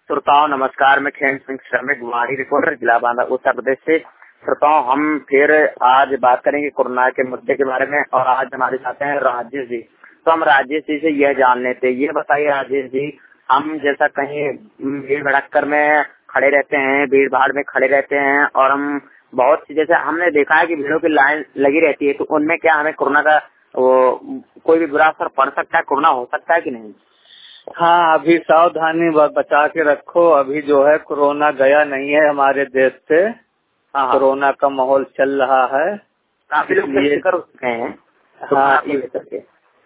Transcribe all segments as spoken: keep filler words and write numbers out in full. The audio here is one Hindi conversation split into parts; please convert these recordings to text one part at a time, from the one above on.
श्रोताओं नमस्कार, मैं खेम सिंह श्रमिक वाणी रिपोर्टर जिला बांदा उत्तर प्रदेश से। श्रोताओं हम फिर आज बात करेंगे कोरोना के मुद्दे के बारे में और आज हमारे साथ हैं राजेश जी। तो हम राजेश जी से यह जान लेते हैं, ये बताइए राजेश जी, हम जैसा कहीं भीड़ भड़क्कर में खड़े रहते हैं, भीड़ भाड़ में खड़े रहते हैं और हम बहुत सी जैसे हमने देखा है कि भीड़ों की लाइन लगी रहती है, तो उनमें क्या हमें कोरोना का वो कोई भी बुरा असर पड़ सकता है, कोरोना हो सकता है कि नहीं? हाँ, अभी सावधानी बचा के रखो। अभी जो है कोरोना गया नहीं है हमारे देश से। हाँ, कोरोना का माहौल चल रहा है, काफी लोग बेफिक्र हो चुके हैं। हाँ, ये करके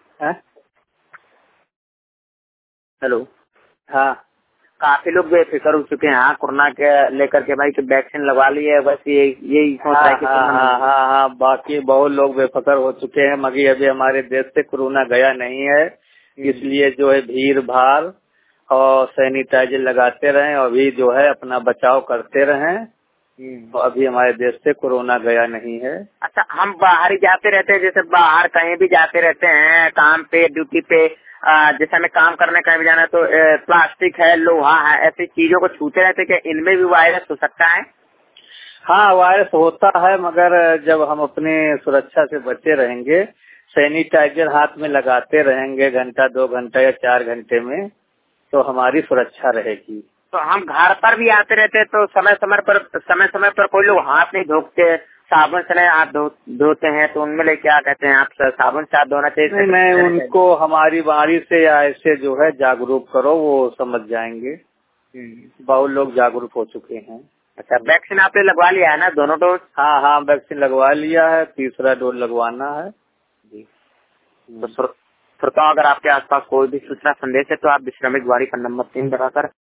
हेलो, हाँ, काफी लोग बेफिक्र हो चुके हैं कोरोना के लेकर के, भाई कि वैक्सीन लगवा ली है, बस ये यही सोच रहा है कि हाँ, हाँ, हाँ, हाँ, बाकी बहुत लोग बेफिक्र हो चुके हैं, मगर अभी हमारे देश से कोरोना गया नहीं है। इसलिए जो है भीड़ भाड़ और सैनिटाइजर लगाते रहें और अभी जो है अपना बचाव करते रहें। तो अभी हमारे देश से कोरोना गया नहीं है। अच्छा, हम बाहर ही जाते रहते हैं, जैसे बाहर कहीं भी जाते रहते हैं, काम पे ड्यूटी पे, जैसे हमें काम करने कहीं भी जाना है तो प्लास्टिक है, लोहा है, ऐसी चीजों को छूते रहते, क्या इनमें भी वायरस हो सकता है? हाँ, वायरस होता है, मगर जब हम अपने सुरक्षा से बचे रहेंगे, सैनिटाइजर हाथ में लगाते रहेंगे घंटा दो घंटा या चार घंटे में, तो हमारी सुरक्षा रहेगी। तो हम घर पर भी आते रहते हैं तो समय समय पर समय समय पर कोई लोग हाथ नहीं धोते, साबुन से नहीं हाथ धो, धोते हैं, तो उनमें ले क्या कहते हैं आप, साबुन से हाथ धोना चाहिए? नहीं, नहीं, उनको हमारी बारी से या ऐसे जो है जागरूक करो, वो समझ जाएंगे। बहुत लोग जागरूक हो चुके हैं। अच्छा, वैक्सीन आपने लगवा लिया है ना, दोनों डोज? हाँ, हाँ, वैक्सीन लगवा लिया है, तीसरा डोज लगवाना है जी। तो श्रोताओं, अगर आपके आसपास कोई भी सूचना संदेश है तो आप श्रमिक वाणी का नंबर तीन दबाकर